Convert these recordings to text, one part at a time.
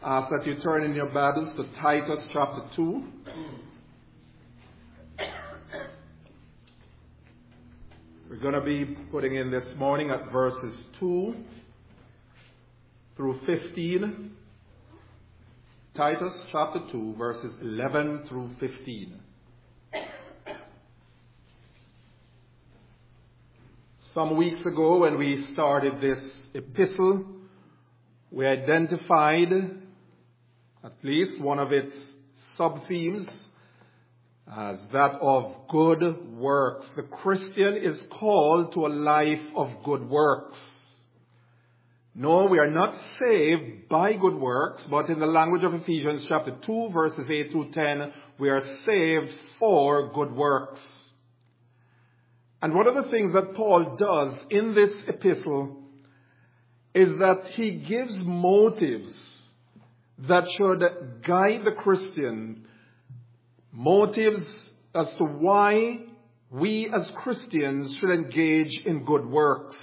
Ask that you turn in your Bibles to Titus chapter 2. We're going to be putting in this morning at verses 2 through 15. Titus chapter 2, verses 11 through 15. Some weeks ago, when we started this epistle, we identified at least one of its sub-themes as that of good works. The Christian is called to a life of good works. No, we are not saved by good works, but in the language of Ephesians chapter 2, verses 8 through 10, we are saved for good works. And one of the things that Paul does in this epistle is that he gives motives that should guide the Christian, motives as to why we as Christians should engage in good works.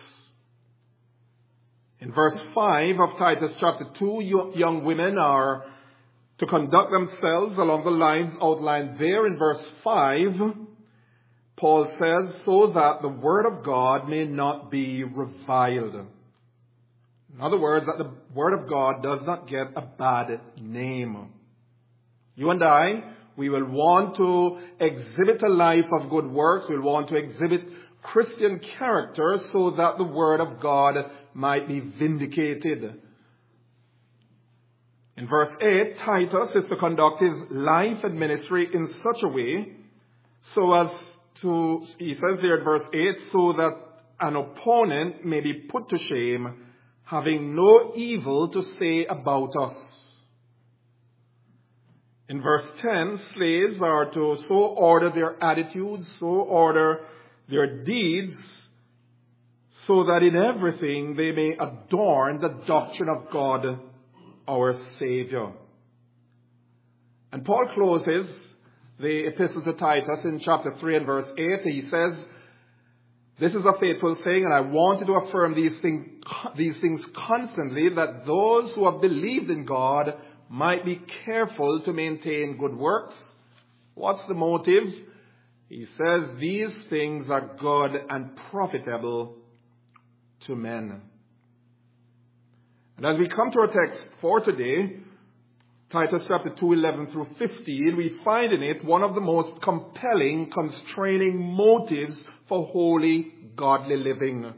In verse 5 of Titus chapter 2, young women are to conduct themselves along the lines outlined there in verse 5. Paul says, so that the word of God may not be reviled. In other words, that the word of God does not get a bad name. You and I, we will want to exhibit a life of good works. We'll want to exhibit Christian character so that the word of God might be vindicated. In verse 8, Titus is to conduct his life and ministry in such a way so as to, he says there in verse 8, so that an opponent may be put to shame, having no evil to say about us. In verse 10, slaves are to so order their attitudes, so order their deeds, so that in everything they may adorn the doctrine of God, our Savior. And Paul closes the epistle to Titus in chapter 3 and verse 8. He says, this is a faithful saying, and I wanted to affirm these things constantly, that those who have believed in God might be careful to maintain good works. What's the motive? He says these things are good and profitable to men. And as we come to our text for today, Titus chapter 2, 11 through 15, we find in it one of the most compelling, constraining motives for holy, godly living.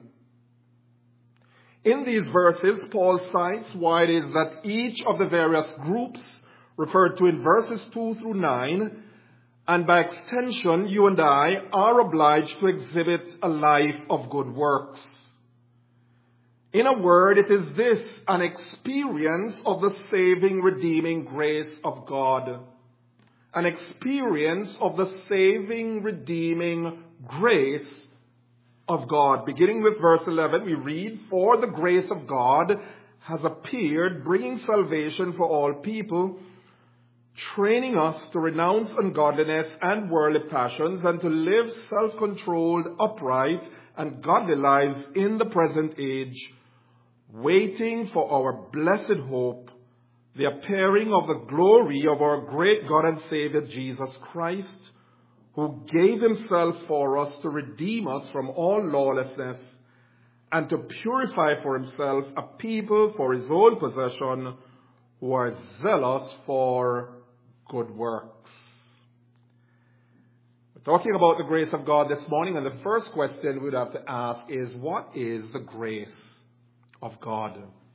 In these verses, Paul cites why it is that each of the various groups referred to in verses 2 through 9, and by extension, you and I are obliged to exhibit a life of good works. In a word, it is this, an experience of the saving, redeeming grace of God. An experience of the saving, redeeming grace of God. Beginning with verse 11, we read, for the grace of God has appeared, bringing salvation for all people, training us to renounce ungodliness and worldly passions, and to live self-controlled, upright, and godly lives in the present age, waiting for our blessed hope, the appearing of the glory of our great God and Savior Jesus Christ, who gave himself for us to redeem us from all lawlessness and to purify for himself a people for his own possession who are zealous for good works. We're talking about the grace of God this morning, and the first question we'd have to ask is, what is the grace of God?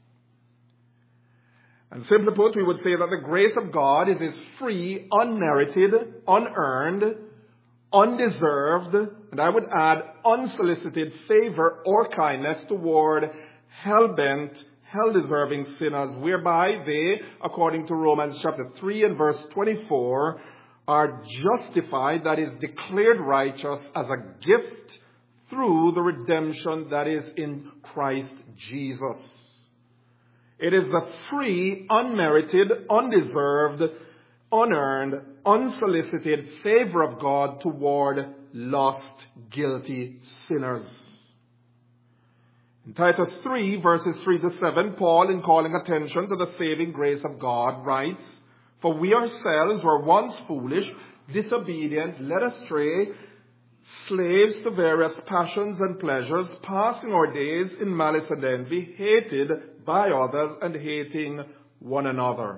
And simply put, we would say that the grace of God is his free, unmerited, unearned, undeserved, and I would add unsolicited favor or kindness toward hell-bent, hell-deserving sinners, whereby they, according to Romans chapter 3 and verse 24, are justified, that is, declared righteous as a gift through the redemption that is in Christ Jesus. It is the free, unmerited, undeserved, unearned, unsolicited favor of God toward lost, guilty sinners. In Titus 3, verses 3 to 7, Paul, in calling attention to the saving grace of God, writes, "For we ourselves were once foolish, disobedient, led astray, slaves to various passions and pleasures, passing our days in malice and envy, hated by others and hating one another.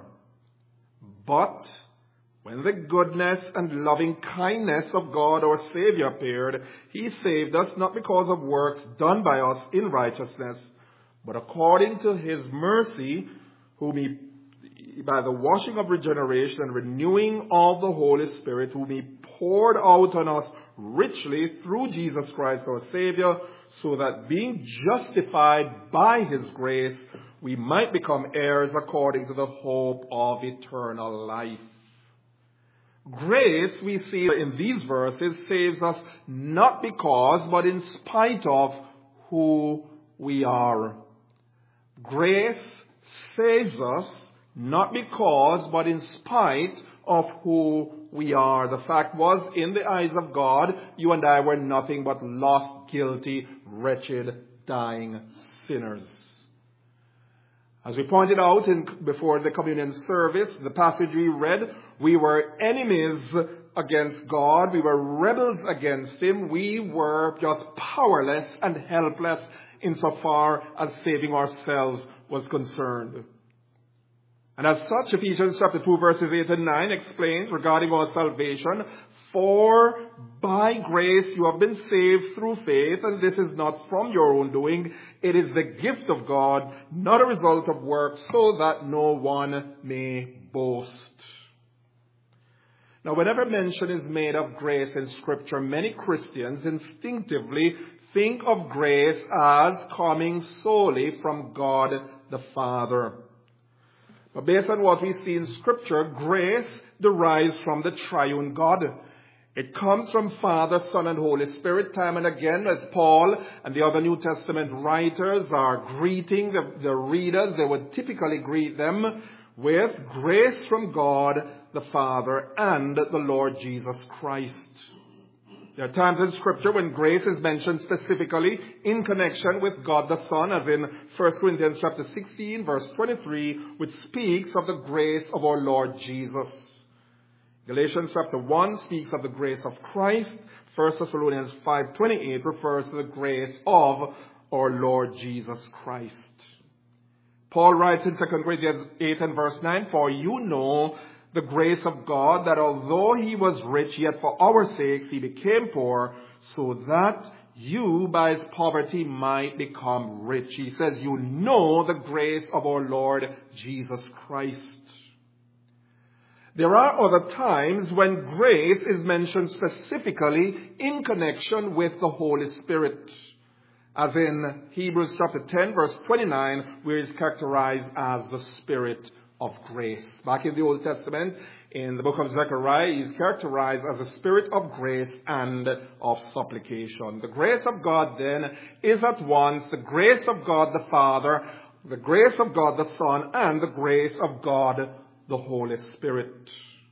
But when the goodness and loving kindness of God our Savior appeared, He saved us not because of works done by us in righteousness, but according to His mercy, whom He, by the washing of regeneration and renewing of the Holy Spirit, whom He poured out on us richly through Jesus Christ our Savior, so that being justified by His grace, we might become heirs according to the hope of eternal life." Grace, we see in these verses, saves us not because, but in spite of who we are. Grace saves us not because, but in spite of who we are. The fact was, in the eyes of God, you and I were nothing but lost, guilty, wretched, dying sinners. As we pointed out before the communion service, the passage we read, we were enemies against God. We were rebels against Him. We were just powerless and helpless insofar as saving ourselves was concerned. And as such, Ephesians chapter 2 verses 8 and 9 explains regarding our salvation, "For by grace you have been saved through faith, and this is not from your own doing. It is the gift of God, not a result of works, so that no one may boast." Now, whenever mention is made of grace in Scripture, many Christians instinctively think of grace as coming solely from God the Father. But based on what we see in Scripture, grace derives from the triune God. It comes from Father, Son, and Holy Spirit. Time and again, as Paul and the other New Testament writers are greeting the readers, they would typically greet them with grace from God the Father and the Lord Jesus Christ. There are times in Scripture when grace is mentioned specifically in connection with God the Son, as in 1 Corinthians chapter 16, verse 23, which speaks of the grace of our Lord Jesus. Galatians chapter 1 speaks of the grace of Christ. 1 Thessalonians 5:28 refers to the grace of our Lord Jesus Christ. Paul writes in 2 Corinthians 8 and verse 9, "For you know the grace of God, that although He was rich, yet for our sakes He became poor, so that you by His poverty might become rich." He says, you know the grace of our Lord Jesus Christ. There are other times when grace is mentioned specifically in connection with the Holy Spirit, as in Hebrews chapter 10, verse 29, where it's characterized as the Spirit of grace. Back in the Old Testament, in the book of Zechariah, he is characterized as a spirit of grace and of supplication. The grace of God, then, is at once the grace of God the Father, the grace of God the Son, and the grace of God the Holy Spirit.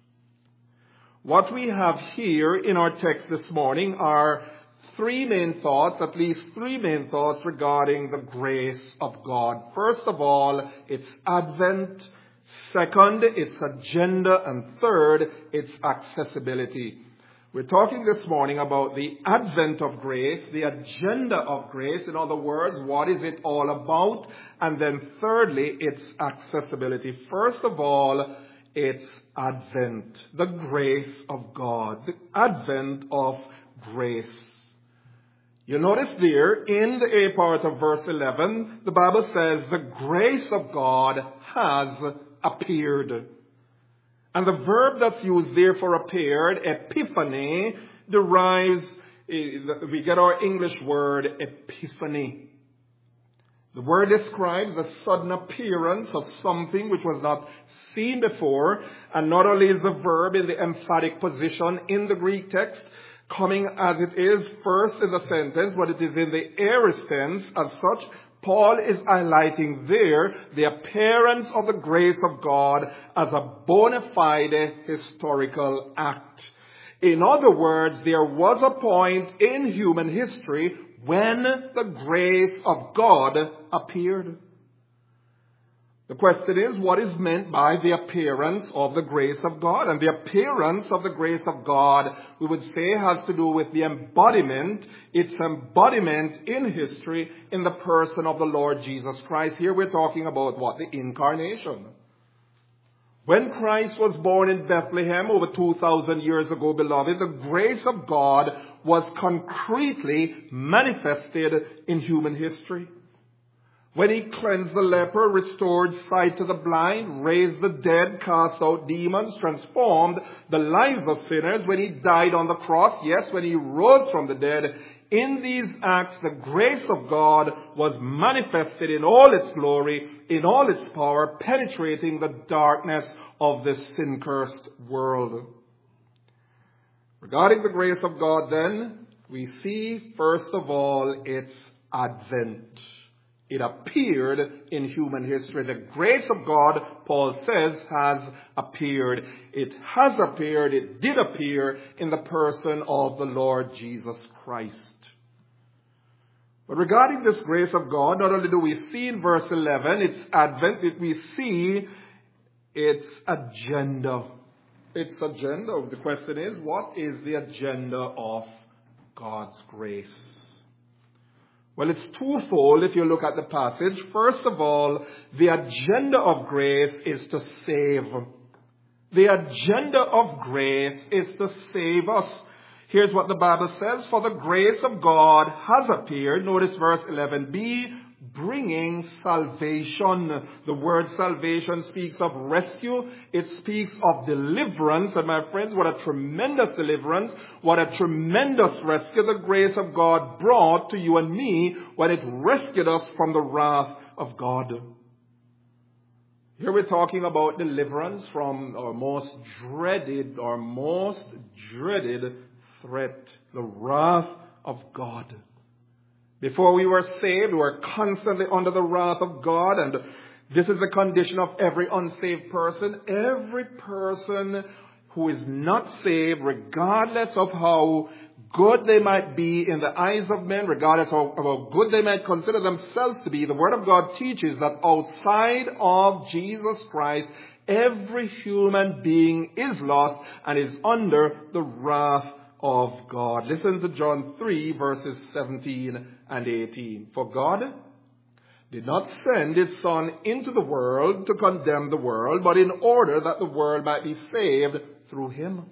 What we have here in our text this morning are three main thoughts, at least three main thoughts regarding the grace of God. First of all, its advent. Second, its agenda. And third, its accessibility. We're talking this morning about the advent of grace, the agenda of grace. In other words, what is it all about? And then thirdly, its accessibility. First of all, its advent, the grace of God, the advent of grace. You'll notice there in the A part of verse 11, the Bible says the grace of God has appeared. And the verb that's used there for appeared, epiphany, derives, we get our English word epiphany. The word describes the sudden appearance of something which was not seen before. And not only is the verb in the emphatic position in the Greek text, coming as it is first in the sentence, but it is in the aorist tense. As such, Paul is highlighting there the appearance of the grace of God as a bona fide historical act. In other words, there was a point in human history when the grace of God appeared. The question is, what is meant by the appearance of the grace of God? And the appearance of the grace of God, we would say, has to do with the embodiment, its embodiment in history in the person of the Lord Jesus Christ. Here we're talking about what? The incarnation. When Christ was born in Bethlehem over 2,000 years ago, beloved, the grace of God was concretely manifested in human history. When he cleansed the leper, restored sight to the blind, raised the dead, cast out demons, transformed the lives of sinners, when he died on the cross, yes, when he rose from the dead, in these acts the grace of God was manifested in all its glory, in all its power, penetrating the darkness of this sin-cursed world. Regarding the grace of God then, we see first of all its advent. It appeared in human history. The grace of God, Paul says, has appeared. It has appeared, it did appear in the person of the Lord Jesus Christ. But regarding this grace of God, not only do we see in verse 11 its advent, we see its agenda. Its agenda. The question is, what is the agenda of God's grace? Well, it's twofold if you look at the passage. First of all, the agenda of grace is to save. The agenda of grace is to save us. Here's what the Bible says. For the grace of God has appeared, notice verse 11b, bringing salvation. The word salvation speaks of rescue. It speaks of deliverance. And my friends, what a tremendous deliverance, what a tremendous rescue the grace of God brought to you and me when it rescued us from the wrath of God. Here we're talking about deliverance from our most dreaded threat, the wrath of God. Before we were saved, we were constantly under the wrath of God, and this is the condition of every unsaved person. Every person who is not saved, regardless of how good they might be in the eyes of men, regardless of how good they might consider themselves to be, the Word of God teaches that outside of Jesus Christ, every human being is lost and is under the wrath of God. Listen to John 3 verses 17 and 18. For God did not send his Son into the world to condemn the world, but in order that the world might be saved through him.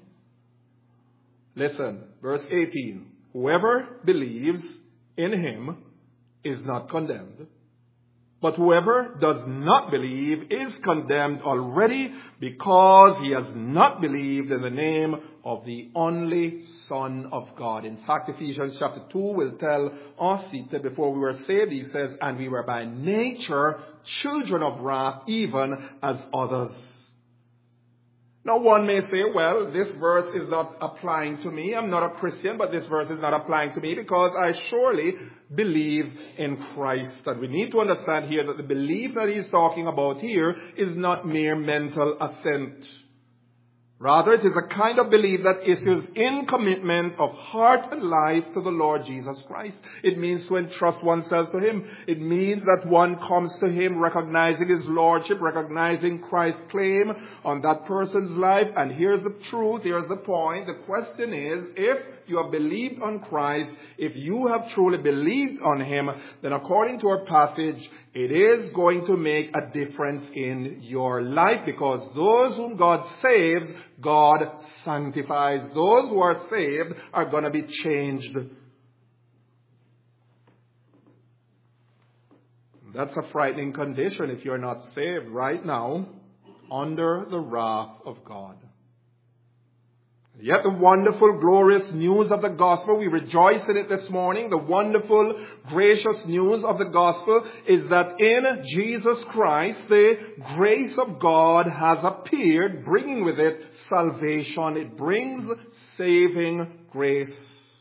Listen, verse 18. Whoever believes in him is not condemned. But whoever does not believe is condemned already because he has not believed in the name of the only Son of God. In fact, Ephesians chapter 2 will tell us that before we were saved, he says, and we were by nature children of wrath, even as others. Now one may say, well, this verse is not applying to me. I'm not a Christian, but this verse is not applying to me because I surely believe in Christ. And we need to understand here that the belief that he's talking about here is not mere mental assent. Rather, it is a kind of belief that issues in commitment of heart and life to the Lord Jesus Christ. It means to entrust oneself to him. It means that one comes to him recognizing his lordship, recognizing Christ's claim on that person's life. And here's the truth, here's the point. The question is, if you have believed on Christ, if you have truly believed on him, then according to our passage, it is going to make a difference in your life, because those whom God saves, God sanctifies. Those who are saved are going to be changed. That's a frightening condition if you're not saved right now, under the wrath of God. Yet the wonderful, glorious news of the gospel, we rejoice in it this morning. The wonderful, gracious news of the gospel is that in Jesus Christ, the grace of God has appeared, bringing with it salvation. It brings saving grace.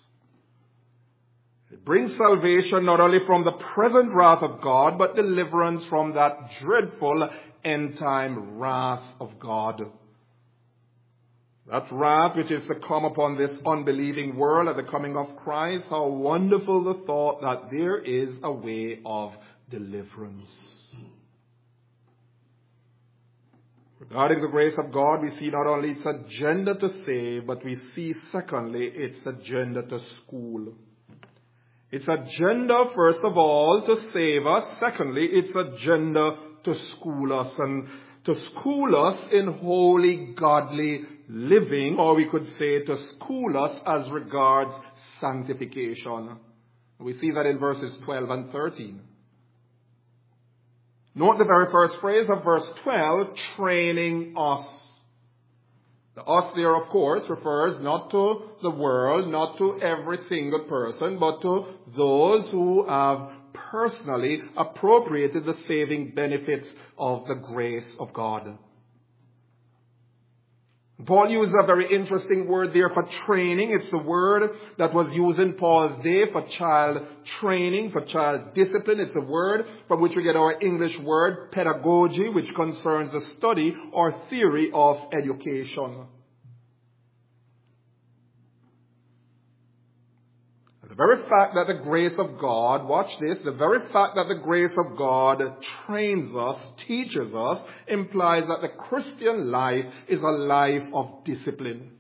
It brings salvation not only from the present wrath of God, but deliverance from that dreadful end-time wrath of God. That wrath which is to come upon this unbelieving world at the coming of Christ. How wonderful the thought that there is a way of deliverance. Regarding the grace of God, we see not only its agenda to save, but we see secondly its agenda to school. Its agenda, first of all, to save us. Secondly, its agenda to school us. And to school us in holy, godly living, or we could say to school us as regards sanctification. We see that in verses 12 and 13. Note the very first phrase of verse 12, training us. The us there, of course, refers not to the world, not to every single person, but to those who have personally appropriated the saving benefits of the grace of God. Paul used a very interesting word there for training. It's the word that was used in Paul's day for child training, for child discipline. It's a word from which we get our English word pedagogy, which concerns the study or theory of education. The very fact that the grace of God, watch this, the very fact that the grace of God trains us, teaches us, implies that the Christian life is a life of discipline.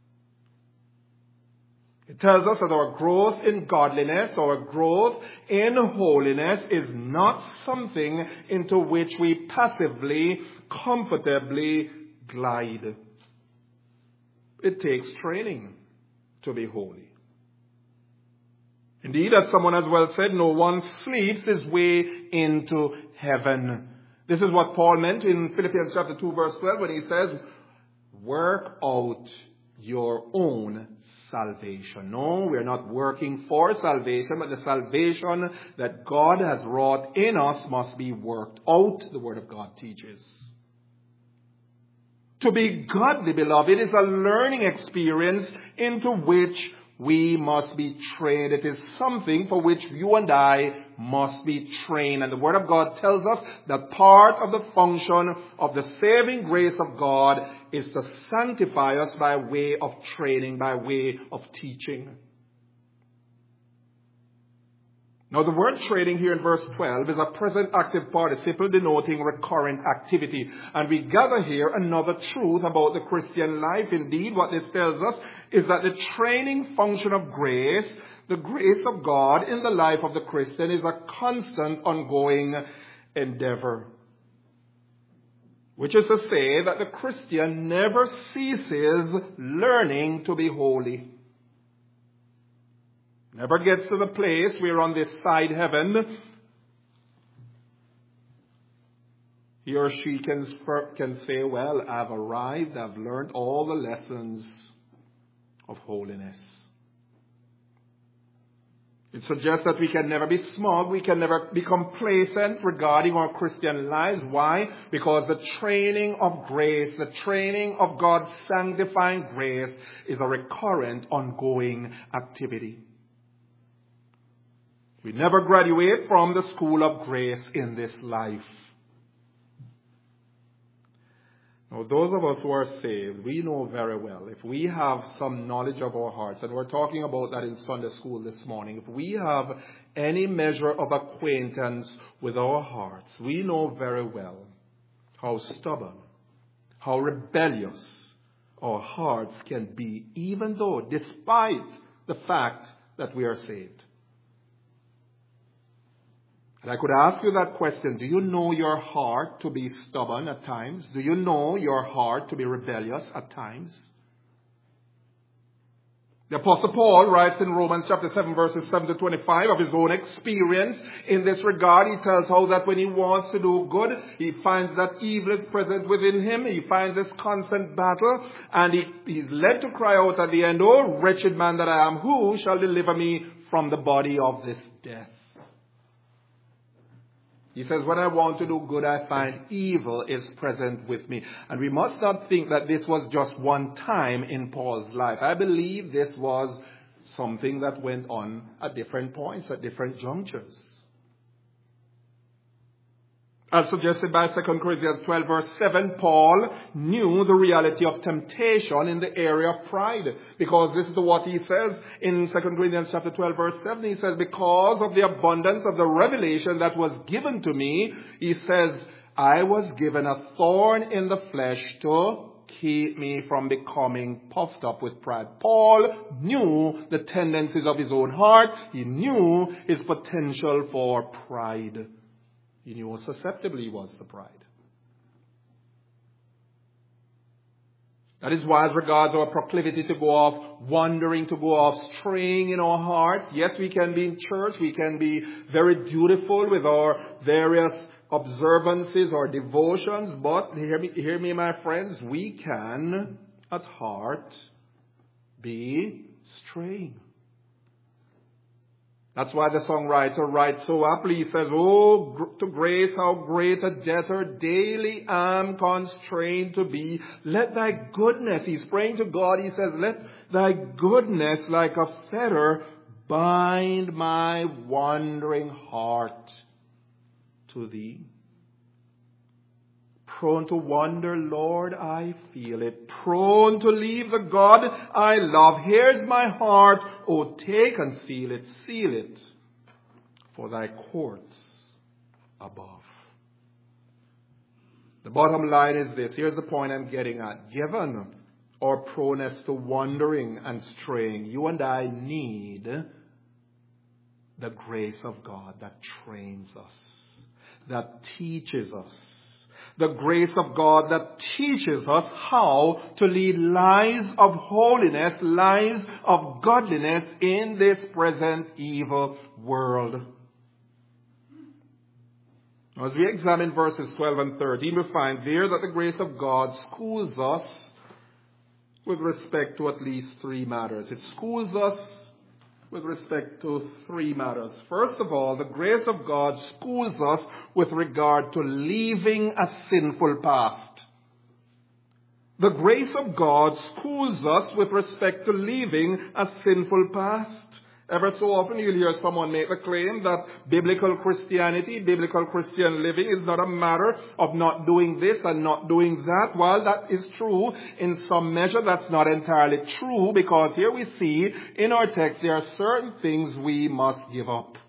It tells us that our growth in godliness, our growth in holiness is not something into which we passively, comfortably glide. It takes training to be holy. Indeed, as someone has well said, no one sleeps his way into heaven. This is what Paul meant in Philippians chapter 2 verse 12 when he says, work out your own salvation. No, we're not working for salvation, but the salvation that God has wrought in us must be worked out, the Word of God teaches. To be godly, beloved, is a learning experience into which we must be trained. It is something for which you and I must be trained. And the Word of God tells us that part of the function of the saving grace of God is to sanctify us by way of training, by way of teaching. Now the word training here in verse 12 is a present active participle denoting recurrent activity. And we gather here another truth about the Christian life. Indeed, what this tells us is that the training function of grace, the grace of God in the life of the Christian, is a constant, ongoing endeavor. Which is to say that the Christian never ceases learning to be holy. Never gets to the place where on this side heaven he or she can say, well, I've arrived, I've learned all the lessons of holiness. It suggests that we can never be smug, we can never be complacent regarding our Christian lives. Why? Because the training of grace, the training of God's sanctifying grace is a recurrent, ongoing activity. We never graduate from the school of grace in this life. Now, those of us who are saved, we know very well, if we have some knowledge of our hearts, and we're talking about that in Sunday school this morning, if we have any measure of acquaintance with our hearts, we know very well how stubborn, how rebellious our hearts can be, even though, despite the fact that we are saved. And I could ask you that question. Do you know your heart to be stubborn at times? Do you know your heart to be rebellious at times? The Apostle Paul writes in Romans chapter 7 verses 7 to 25 of his own experience in this regard. He tells how that when he wants to do good, he finds that evil is present within him. He finds this constant battle, and he's led to cry out at the end, "Oh, wretched man that I am, who shall deliver me from the body of this death?" He says, when I want to do good, I find evil is present with me. And we must not think that this was just one time in Paul's life. I believe this was something that went on at different points, at different junctures. As suggested by 2 Corinthians 12 verse 7, Paul knew the reality of temptation in the area of pride. Because this is what he says in 2 Corinthians chapter 12 verse 7. He says, because of the abundance of the revelation that was given to me, he says, I was given a thorn in the flesh to keep me from becoming puffed up with pride. Paul knew the tendencies of his own heart. He knew his potential for pride. He knew how susceptible he was to pride. That is why, as regards our proclivity to go off wandering, to go off straying in our hearts, yes, we can be in church, we can be very dutiful with our various observances or devotions, but hear me, my friends, we can, at heart, be straying. That's why the songwriter writes so aptly. He says, oh, to grace, how great a debtor daily am constrained to be. Let thy goodness, he's praying to God, he says, let thy goodness like a fetter bind my wandering heart to thee. Prone to wander, Lord, I feel it. Prone to leave the God I love. Here's my heart. Oh, take and seal it for thy courts above. The bottom line is this. Here's the point I'm getting at. Given our proneness to wandering and straying, you and I need the grace of God that trains us, that teaches us. The grace of God that teaches us how to lead lives of holiness, lives of godliness in this present evil world. As we examine verses 12 and 13, we find there that the grace of God schools us with respect to at least three matters. It schools us with respect to three matters. First of all, the grace of God schools us with regard to leaving a sinful past. The grace of God schools us with respect to leaving a sinful past. Ever so often you'll hear someone make the claim that biblical Christianity, biblical Christian living is not a matter of not doing this and not doing that. While that is true, in some measure that's not entirely true, because here we see in our text there are certain things we must give up.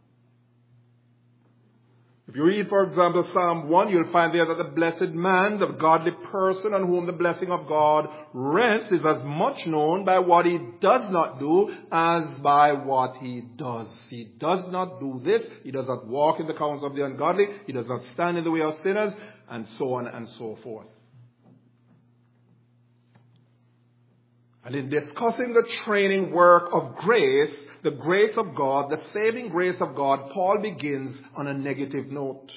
If you read, for example, Psalm 1, you'll find there that the blessed man, the godly person on whom the blessing of God rests, is as much known by what he does not do as by what he does. He does not do this. He does not walk in the counsel of the ungodly. He does not stand in the way of sinners, and so on and so forth. And in discussing the training work of grace, the grace of God, the saving grace of God, Paul begins on a negative note.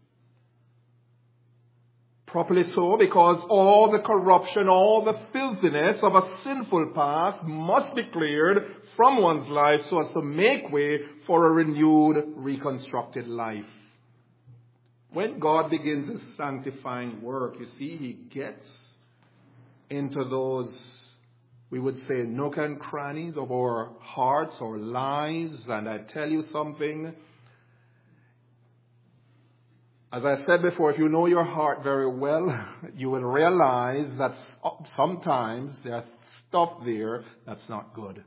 Properly so, because all the corruption, all the filthiness of a sinful past must be cleared from one's life so as to make way for a renewed, reconstructed life. When God begins his sanctifying work, you see, he gets into those, we would say, nook and crannies of our hearts, our lives. And I tell you something, as I said before, if you know your heart very well, you will realize that sometimes there's stuff there that's not good.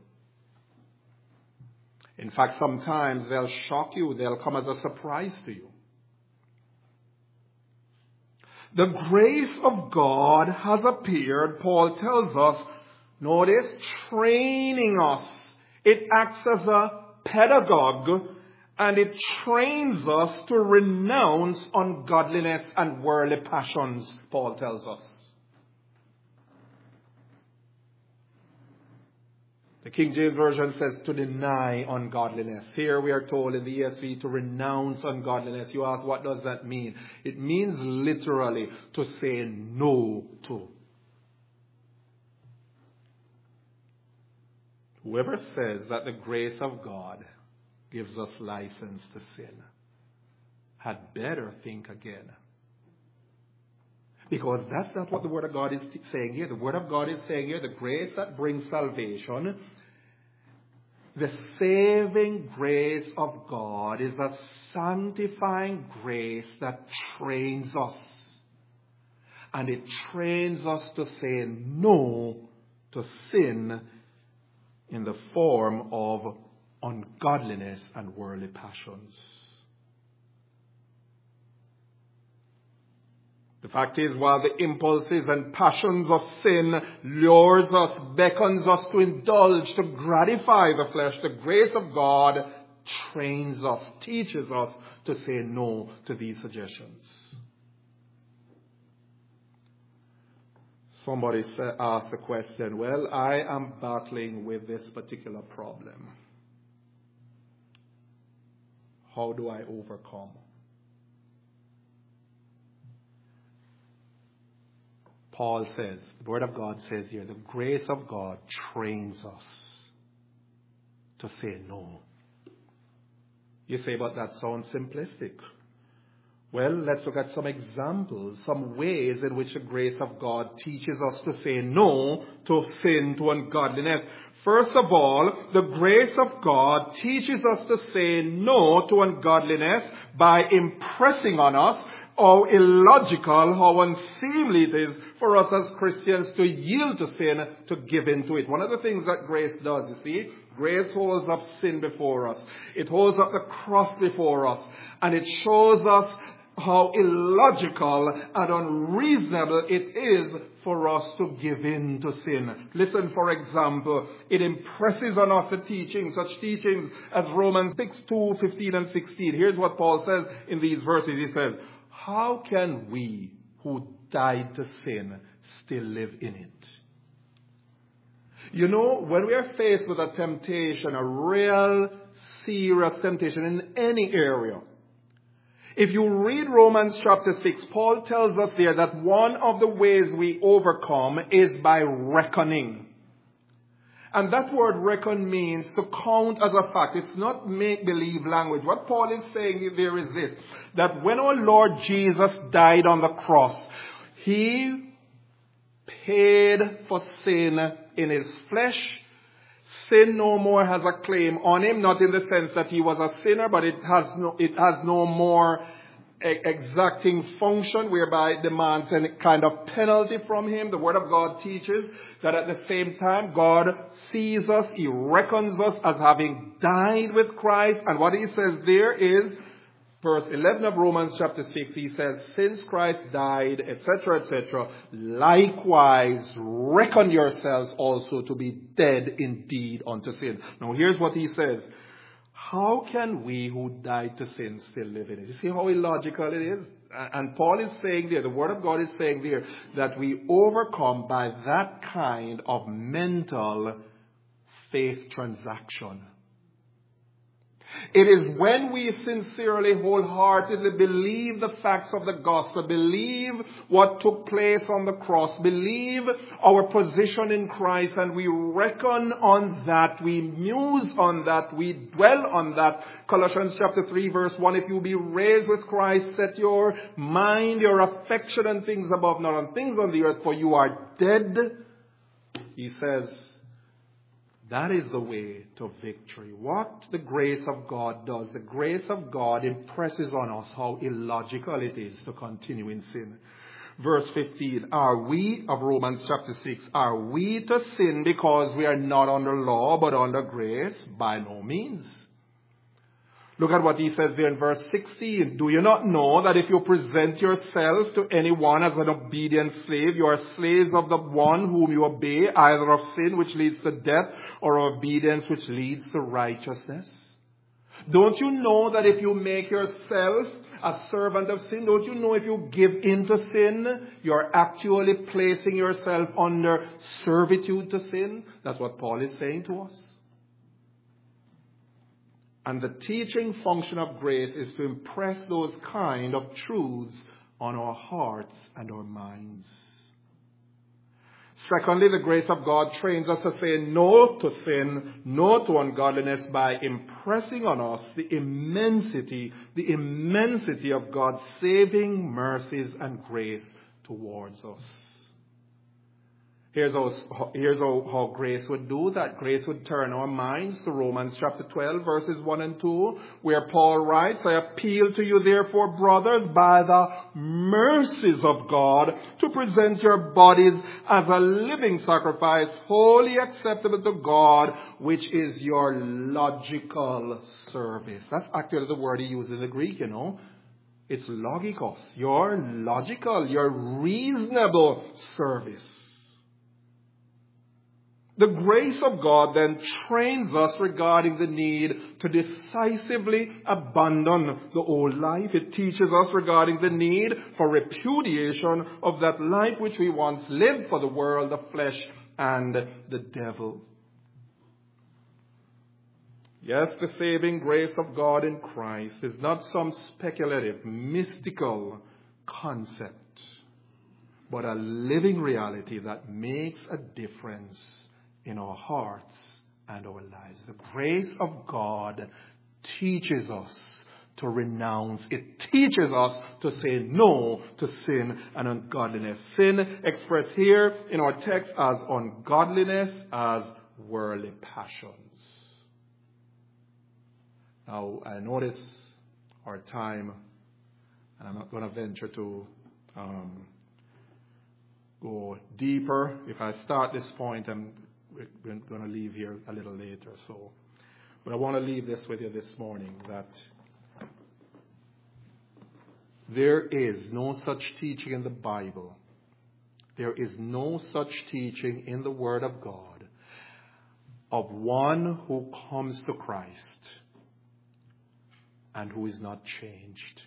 In fact, sometimes they'll shock you. They'll come as a surprise to you. The grace of God has appeared, Paul tells us, notice, training us. It acts as a pedagogue, and it trains us to renounce ungodliness and worldly passions, Paul tells us. The King James Version says to deny ungodliness. Here we are told in the ESV to renounce ungodliness. You ask, what does that mean? It means literally to say no to. Whoever says that the grace of God gives us license to sin had better think again. Because that's not what the Word of God is saying here. The Word of God is saying here the grace that brings salvation The saving grace of God is a sanctifying grace that trains us. And it trains us to say no to sin in the form of ungodliness and worldly passions. The fact is, while the impulses and passions of sin lures us, beckons us to indulge, to gratify the flesh, the grace of God trains us, teaches us to say no to these suggestions. Somebody asked the question, well, I am battling with this particular problem. How do I overcome? Paul says, the Word of God says here, the grace of God trains us to say no. You say, but that sounds simplistic. Well, let's look at some examples, some ways in which the grace of God teaches us to say no to sin, to ungodliness. First of all, the grace of God teaches us to say no to ungodliness by impressing on us how illogical, how unseemly it is for us as Christians to yield to sin, to give in to it. One of the things that grace does, you see, grace holds up sin before us. It holds up the cross before us. And it shows us how illogical and unreasonable it is for us to give in to sin. Listen, for example, it impresses on us the teachings, such teachings as Romans 6:2, 15 and 16. Here's what Paul says in these verses. He says, how can we who died to sin still live in it? You know, when we are faced with a temptation, a real serious temptation in any area, if you read Romans chapter 6, Paul tells us there that one of the ways we overcome is by reckoning. And that word reckon means to count as a fact. It's not make-believe language. What Paul is saying there is this, that when our Lord Jesus died on the cross, He paid for sin in His flesh. Sin no more has a claim on Him, not in the sense that He was a sinner, but it has no more exacting function whereby it demands any kind of penalty from Him. The Word of God teaches that at the same time God sees us, He reckons us as having died with Christ. And what He says there is, verse 11 of Romans chapter 6, He says, since Christ died, etc., etc., likewise reckon yourselves also to be dead indeed unto sin. Now here's what He says. How can we who died to sin still live in it? You see how illogical it is? And Paul is saying there, the Word of God is saying there, that we overcome by that kind of mental faith transaction. It is when we sincerely, wholeheartedly believe the facts of the gospel, believe what took place on the cross, believe our position in Christ, and we reckon on that, we muse on that, we dwell on that. Colossians chapter 3 verse 1, if you be raised with Christ, set your mind, your affection on things above, not on things on the earth, for you are dead. He says, that is the way to victory. What the grace of God does, the grace of God impresses on us how illogical it is to continue in sin. Verse 15, are we, of Romans chapter 6, are we to sin because we are not under law but under grace? By no means. Look at what he says there in verse 16. Do you not know that if you present yourself to anyone as an obedient slave, you are slaves of the one whom you obey, either of sin which leads to death or of obedience which leads to righteousness? Don't you know that if you make yourself a servant of sin, don't you know if you give in to sin, you're actually placing yourself under servitude to sin? That's what Paul is saying to us. And the teaching function of grace is to impress those kind of truths on our hearts and our minds. Secondly, the grace of God trains us to say no to sin, no to ungodliness by impressing on us the immensity of God's saving mercies and grace towards us. Here's how grace would do that. Grace would turn our minds to Romans chapter 12, verses 1 and 2, where Paul writes, I appeal to you, therefore, brothers, by the mercies of God, to present your bodies as a living sacrifice, wholly acceptable to God, which is your logical service. That's actually the word he used in the Greek, you know. It's logikos, your logical, your reasonable service. The grace of God then trains us regarding the need to decisively abandon the old life. It teaches us regarding the need for repudiation of that life which we once lived for the world, the flesh, and the devil. Yes, the saving grace of God in Christ is not some speculative, mystical concept, but a living reality that makes a difference in our hearts and our lives. The grace of God teaches us to renounce. It teaches us to say no to sin and ungodliness. Sin expressed here in our text as ungodliness, as worldly passions. Now, I notice our time, and I'm not going to venture to go deeper. If I start this point, we're going to leave here a little later. But I want to leave this with you this morning, that there is no such teaching in the Bible. There is no such teaching in the Word of God of one who comes to Christ and who is not changed.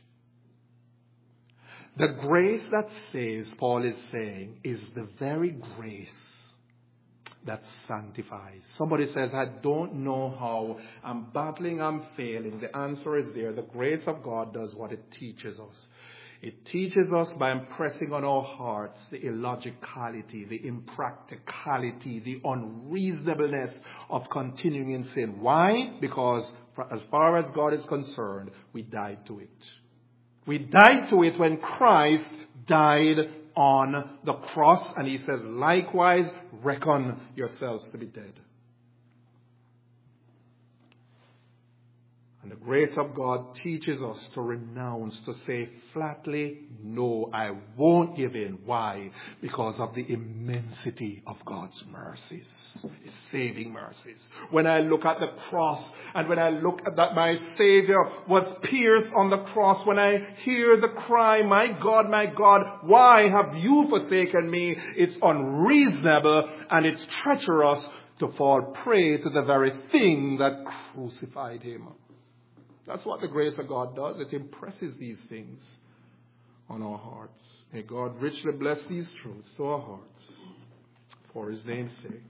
The grace that saves, Paul is saying, is the very grace that sanctifies. Somebody says, I don't know how. I'm battling, I'm failing. The answer is there. The grace of God does what it teaches us. It teaches us by impressing on our hearts the illogicality, the impracticality, the unreasonableness of continuing in sin. Why? Because as far as God is concerned, we died to it. We died to it when Christ died on the cross, and he says, likewise, reckon yourselves to be dead. And the grace of God teaches us to renounce, to say flatly, no, I won't give in. Why? Because of the immensity of God's mercies, His saving mercies. When I look at the cross, and when I look at that my Savior was pierced on the cross, when I hear the cry, my God, why have you forsaken me? It's unreasonable and it's treacherous to fall prey to the very thing that crucified him. That's what the grace of God does. It impresses these things on our hearts. May God richly bless these truths to our hearts for His name's sake.